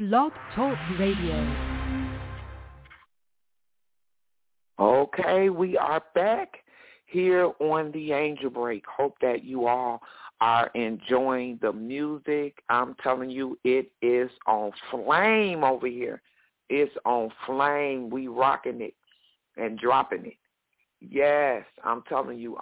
Blog Talk Radio. Okay, we are back here on the Angel Break. Hope that you all are enjoying the music. I'm telling you, it is on flame over here. It's on flame. We rocking it and dropping it. Yes, I'm telling you,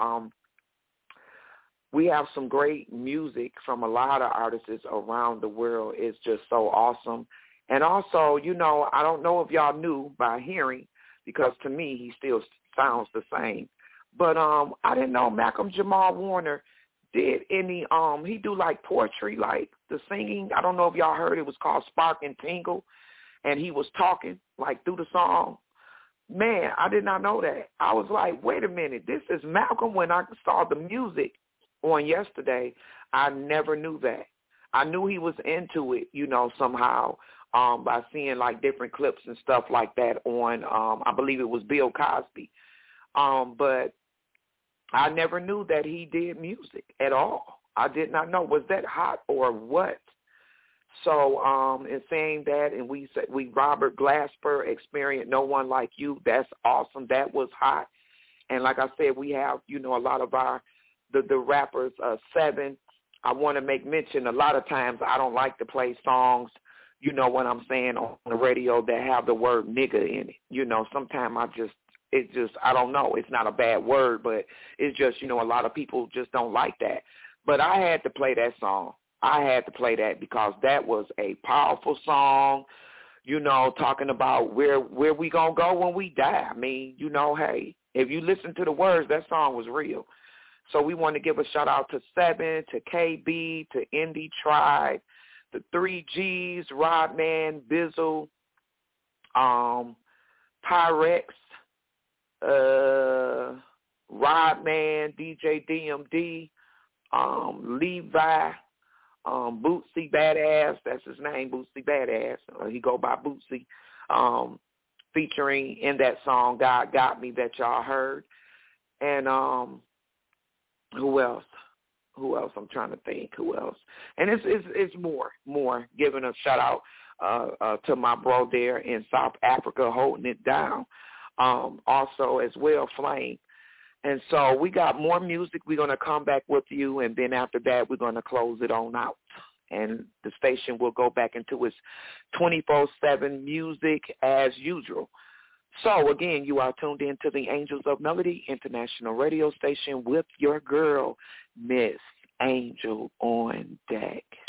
we have some great music from a lot of artists around the world. It's just so awesome. And also, you know, I don't know if y'all knew by hearing, because to me he still sounds the same. But I didn't know Malcolm Jamal Warner did any, he do like poetry, like the singing. I don't know if y'all heard it was called Spark and Tingle, and he was talking like through the song. Man, I did not know that. I was like, wait a minute, this is Malcolm. When I saw the music on yesterday, I never knew that. I knew he was into it, you know, somehow, by seeing like different clips and stuff like that on, I believe it was Bill Cosby. But I never knew that he did music at all. I did not know. Was that hot or what? So in saying that, and we Robert Glasper, Experience No One Like You, that's awesome. That was hot. And like I said, we have, you know, a lot of our, the rappers, Seven. I want to make mention, a lot of times I don't like to play songs, you know what I'm saying, on the radio that have the word nigga in it. You know, sometimes I don't know. It's not a bad word, but it's just, you know, a lot of people just don't like that. But I had to play that song. I had to play that because that was a powerful song, you know, talking about where we going to go when we die. I mean, you know, hey, if you listen to the words, that song was real. So we want to give a shout-out to Seven, to KB, to Indie Tribe, the 3Gs, Rodman, Bizzle, Pyrex, Rodman, DJ DMD, Levi, Bootsy Badass, that's his name, Bootsy Badass. He go by Bootsy, featuring in that song, God Got Me, that y'all heard. And who else? I'm trying to think. Who else? And it's more. Giving a shout out to my bro there in South Africa, holding it down. Also as well, Flame. And so we got more music. We're going to come back with you, and then after that, we're going to close it on out. And the station will go back into its 24/7 music as usual. So, again, you are tuned in to the Angels of Melody International Radio Station with your girl, Miss Angel on Deck.